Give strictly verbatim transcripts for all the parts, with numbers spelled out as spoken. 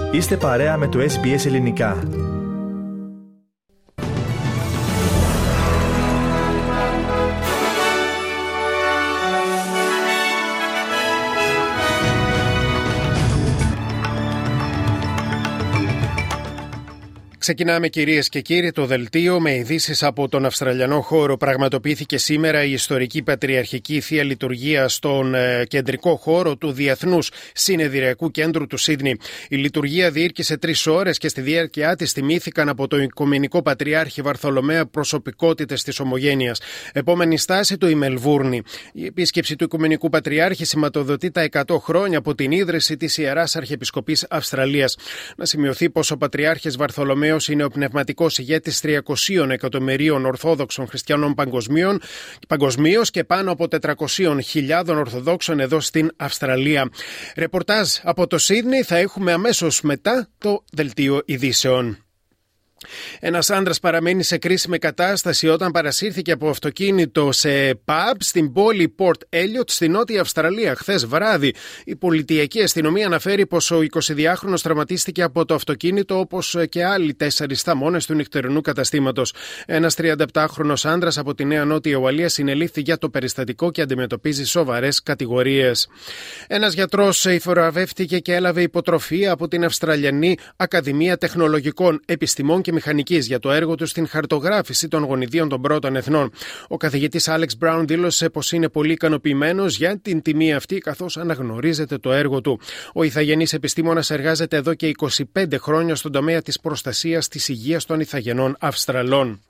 Είστε παρέα με το Ες Μπι Ες Ελληνικά. Ξεκινάμε, κυρίες και κύριοι, το δελτίο με ειδήσεις από τον Αυστραλιανό χώρο. Πραγματοποιήθηκε σήμερα η ιστορική πατριαρχική θεία λειτουργία στον ε, κεντρικό χώρο του Διεθνούς Συνεδριακού Κέντρου του Σίδνεϊ. Η λειτουργία διήρκησε τρεις ώρες και στη διάρκεια της τιμήθηκαν από τον Οικουμενικό Πατριάρχη Βαρθολομαία προσωπικότητες της Ομογένειας. Επόμενη στάση του η Μελβούρνη. Η επίσκεψη του Οικουμενικού Πατριάρχη σηματοδοτεί τα εκατό χρόνια από την ίδρυση της Ιεράς Αρχιεπισκοπής Αυστραλίας. Να σημειωθεί πως ο Πατριάρχης Βαρθολομαίος είναι ο πνευματικός ηγέτης τριακοσίων εκατομμυρίων Ορθόδοξων Χριστιανών παγκοσμίως και πάνω από τετρακοσίων χιλιάδων Ορθοδόξων εδώ στην Αυστραλία. Ρεπορτάζ από το Σίδνεϊ θα έχουμε αμέσως μετά το δελτίο ειδήσεων. Ένας άντρας παραμένει σε κρίσιμη κατάσταση όταν παρασύρθηκε από αυτοκίνητο σε pub στην πόλη Port Elliot στη Νότια Αυστραλία χθες βράδυ. Η πολιτιακή αστυνομία αναφέρει πως ο εικοσιδυάχρονος τραυματίστηκε από το αυτοκίνητο, όπως και άλλοι τέσσερις θαμώνες του νυχτερινού καταστήματος. Ένας τριανταεπτάχρονος άντρας από τη Νέα Νότια Ουαλία συνελήφθη για το περιστατικό και αντιμετωπίζει σοβαρές κατηγορίες. Ένας γιατρός υφοραβεύτηκε και έλαβε υποτροφία από την Αυστραλιανή Ακαδημία Τεχνολογικών Επιστημών και Μηχανικής για το έργο του στην χαρτογράφηση των γονιδίων των πρώτων εθνών. Ο καθηγητής Άλεξ Μπράουν δήλωσε πως είναι πολύ ικανοποιημένος για την τιμή αυτή, καθώς αναγνωρίζεται το έργο του. Ο ηθαγενής επιστήμονας εργάζεται εδώ και είκοσι πέντε χρόνια στον τομέα της προστασίας της υγείας των ηθαγενών Αυστραλών.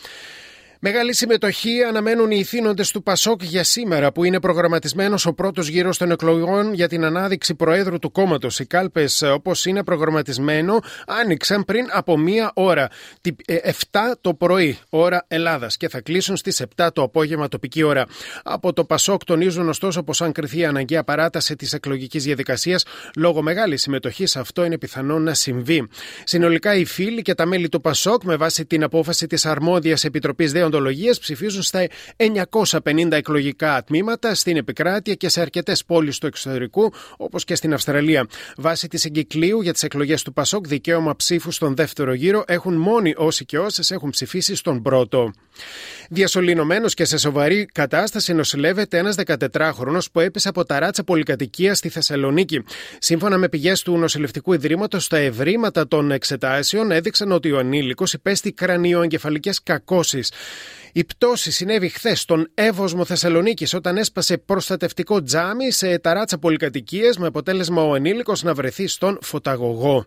Μεγάλη συμμετοχή αναμένουν οι ηθήνοντες του Πασόκ για σήμερα, που είναι προγραμματισμένος ο πρώτος γύρος των εκλογών για την ανάδειξη προέδρου του κόμματος. Οι κάλπες, όπως είναι προγραμματισμένο, άνοιξαν πριν από μία ώρα, επτά το πρωί, ώρα Ελλάδας, και θα κλείσουν στις επτά το απόγευμα τοπική ώρα. Από το Πασόκ τονίζουν ωστόσο πως αν κριθεί αναγκαία παράταση της εκλογικής διαδικασίας λόγω μεγάλης συμμετοχής, αυτό είναι πιθανό να συμβεί. Συνολικά, οι φίλοι και τα μέλη του Πασόκ, με βάση την απόφαση της αρμόδιας Επιτροπής Δεοντολογίας, ψηφίζουν στα εννιακόσια πενήντα εκλογικά τμήματα στην επικράτεια και σε αρκετές πόλεις του εξωτερικού, όπως και στην Αυστραλία. Βάσει της εγκυκλίου για τις εκλογές του Πασόκ, δικαίωμα ψήφου στον δεύτερο γύρο έχουν μόνοι όσοι και όσες έχουν ψηφίσει στον πρώτο. Διασωληνωμένος και σε σοβαρή κατάσταση νοσηλεύεται ένας δεκατετράχρονος που έπεσε από ταράτσα πολυκατοικίας στη Θεσσαλονίκη. Σύμφωνα με πηγές του νοσηλευτικού ιδρύματος, τα ευρήματα των εξετάσεων έδειξαν ότι ο ανήλικος υπέστη κρανιοεγκεφαλικές κακώσεις. Η πτώση συνέβη χθες στον Εύωσμο Θεσσαλονίκης όταν έσπασε προστατευτικό τζάμι σε ταράτσα πολυκατοικίας, με αποτέλεσμα ο ανήλικος να βρεθεί στον φωταγωγό.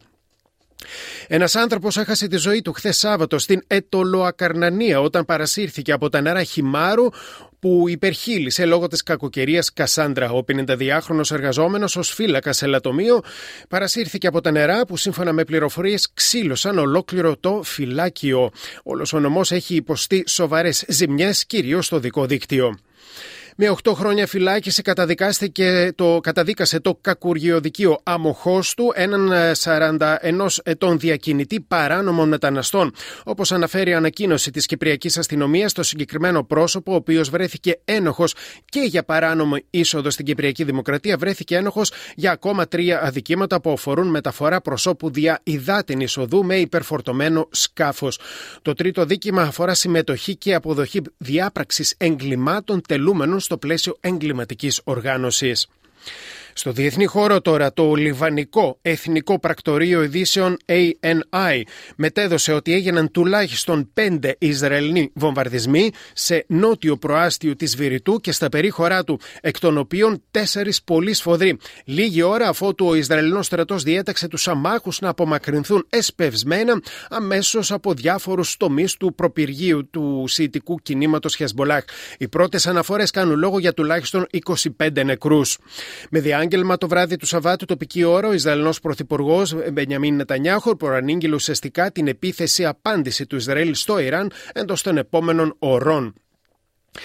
Ένας άνθρωπος έχασε τη ζωή του χθες Σάββατο στην Ετωλοακαρνανία όταν παρασύρθηκε από τα νερά χυμάρου που υπερχείλησε λόγω της κακοκαιρίας Κασάντρα. Ο πενηνταδυάχρονος εργαζόμενος ως φύλακας σε λατομείο παρασύρθηκε από τα νερά που, σύμφωνα με πληροφορίες, ξύλωσαν ολόκληρο το φυλάκιο. Όλος ο νομός έχει υποστεί σοβαρές ζημιές, κυρίως στο δικό δίκτυο. Με οκτώ χρόνια φυλάκιση καταδικάστηκε το, καταδίκασε το κακουργιοδικείο Αμοχώστου έναν σαράντα ενός ετών διακινητή παράνομων μεταναστών. Όπως αναφέρει η ανακοίνωση της Κυπριακής Αστυνομίας, το συγκεκριμένο πρόσωπο, ο οποίος βρέθηκε ένοχος και για παράνομη είσοδο στην Κυπριακή Δημοκρατία, βρέθηκε ένοχος για ακόμα τρία αδικήματα που αφορούν μεταφορά προσώπου δια υδάτινης οδού με υπερφορτωμένο σκάφος. Το τρίτο δίκημα αφορά συμμετοχή και αποδοχή διάπραξης εγκλημάτων τελούμενων στο πλαίσιο εγκληματικής οργάνωσης. Στο διεθνή χώρο τώρα, το Λιβανικό Εθνικό Πρακτορείο Ειδήσεων έι εν άι μετέδωσε ότι έγιναν τουλάχιστον πέντε Ισραηλινοί βομβαρδισμοί σε νότιο προάστιο της Βηρητού και στα περίχωρά του, εκ των οποίων τέσσερις πολύ σφοδροί. Λίγη ώρα αφότου ο Ισραηλινός στρατός διέταξε τους αμάχους να απομακρυνθούν εσπευσμένα αμέσως από διάφορους τομείς του προπυργείου του σιητικού κινήματος Χεσμολάχ. Οι πρώτες αναφορές κάνουν λόγο για τουλάχιστον είκοσι πέντε νεκρούς. Με διάγγελμα το βράδυ του Σαββάτου τοπική ώρα, ο Ισραηλινός πρωθυπουργός Μπενιαμίν Νετανιάχου προανήγγειλε ουσιαστικά την επίθεση απάντηση του Ισραήλ στο Ιράν εντός των επόμενων ωρών.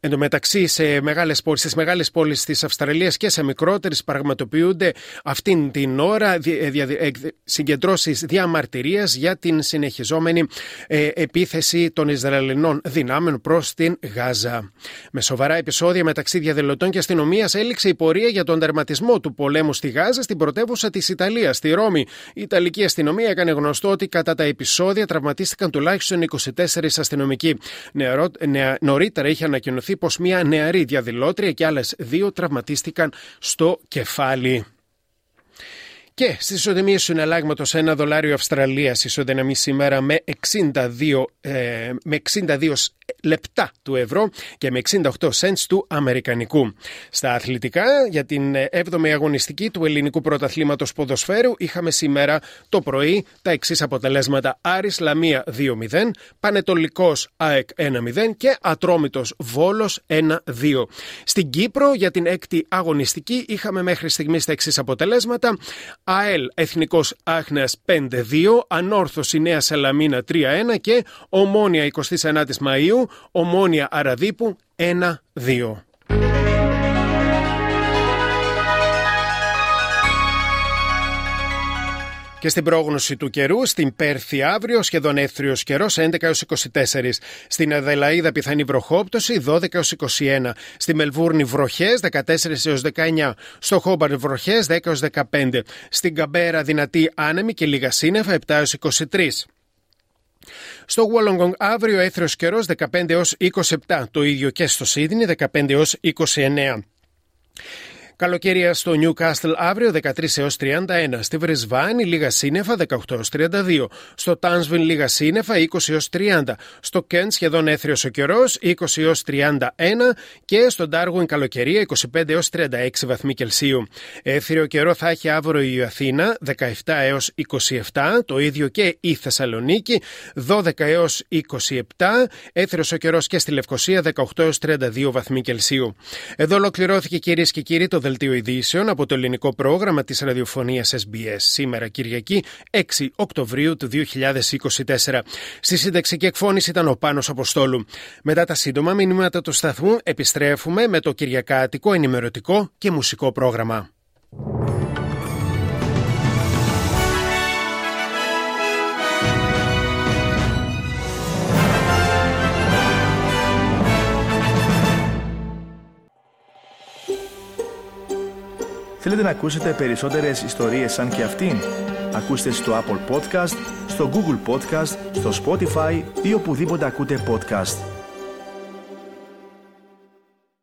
Εν τω μεταξύ, σε μεγάλες πόλεις, στις μεγάλες πόλεις της Αυστραλίας και σε μικρότερες πραγματοποιούνται αυτήν την ώρα συγκεντρώσεις διαμαρτυρίας για την συνεχιζόμενη ε, επίθεση των Ισραηλινών δυνάμεων προς την Γάζα. Με σοβαρά επεισόδια μεταξύ διαδηλωτών και αστυνομίας έληξε η πορεία για τον τερματισμό του πολέμου στη Γάζα στην πρωτεύουσα της Ιταλίας, στη Ρώμη. Η Ιταλική αστυνομία έκανε γνωστό ότι κατά τα επεισόδια τραυματίστηκαν τουλάχιστον είκοσι τέσσερις αστυνομικοί. Νεαρό, νεα, νωρίτερα είχε ανακοινωθεί πως μια νεαρή διαδηλώτρια και άλλες δύο τραυματίστηκαν στο κεφάλι. Και στις ισοτιμίες του συναλλάγματος ένα δολάριο Αυστραλίας ισοδυναμεί σήμερα με εξήντα δύο, ε, με εξήντα δύο λεπτά του ευρώ και με εξήντα οκτώ σεντς του αμερικανικού. Στα αθλητικά, για την έβδομη αγωνιστική του ελληνικού πρωταθλήματος ποδοσφαίρου είχαμε σήμερα το πρωί τα εξής αποτελέσματα: Άρης Λαμία δύο μηδέν, Πανετολικός ΑΕΚ ένα μηδέν και Ατρόμητος Βόλος ένα δύο. Στην Κύπρο για την έκτη αγωνιστική είχαμε μέχρι στιγμής τα εξής αποτελέσματα: ΑΕΛ Εθνικός Άχνεας πέντε δύο, Ανόρθωση Νέα Σαλαμίνα τρία ένα και Ομόνια εικοστή ενάτη Μαΐου, Ομόνια Αραδίπου ένα δύο. Και στην πρόγνωση του καιρού, στην Πέρθη αύριο σχεδόν έθριος καιρός έντεκα έως είκοσι τέσσερα. Στην Αδελαΐδα πιθανή βροχόπτωση δώδεκα έως είκοσι ένα. Στη Μελβούρνη βροχές δεκατέσσερα έως δεκαεννιά. Στο Χόμπαρντ βροχές δέκα έως δεκαπέντε. Στην Καμπέρα δυνατή άνεμη και λίγα σύννεφα επτά έως είκοσι τρία. Στο Wollongong αύριο έθριος καιρός δεκαπέντε έως είκοσι επτά. Το ίδιο και στο Σίδνεϊ δεκαπέντε έως είκοσι εννέα. Καλοκαιρία στο Newcastle αύριο δεκατρείς έως τριάντα ένα. Στη Βρισβάνη λίγα σύννεφα δεκαοκτώ έως τριάντα δύο. Στο Τάνσβιν λίγα σύννεφα είκοσι έως τριάντα. Στο Κέντ σχεδόν έθριος ο καιρός είκοσι έως τριάντα ένα. Και στο Ντάρουιν καλοκαιρία είκοσι πέντε έως τριάντα έξι βαθμοί Κελσίου. Έθριο καιρό θα έχει αύριο η Αθήνα δεκαεπτά έως είκοσι επτά. Το ίδιο και η Θεσσαλονίκη δώδεκα έως είκοσι επτά. Έθριος ο καιρός και στη Λευκοσία δεκαοκτώ έως τριάντα δύο βαθμοί Κελσίου. Εδώ ολοκληρώθηκε, κυρίες και κύριοι, το δελτίο ειδήσεων από το ελληνικό πρόγραμμα της ραδιοφωνίας Ες Μπι Ες. Σήμερα Κυριακή έξι Οκτωβρίου του δύο χιλιάδες είκοσι τέσσερα. Στη σύνταξη και εκφώνηση ήταν ο Πάνος Αποστόλου. Μετά τα σύντομα μηνύματα του σταθμού επιστρέφουμε με το κυριακάτικο ενημερωτικό και μουσικό πρόγραμμα. Θέλετε να ακούσετε περισσότερες ιστορίες σαν και αυτήν? Ακούστε στο Apple Podcast, στο Google Podcast, στο Spotify ή οπουδήποτε ακούτε podcast.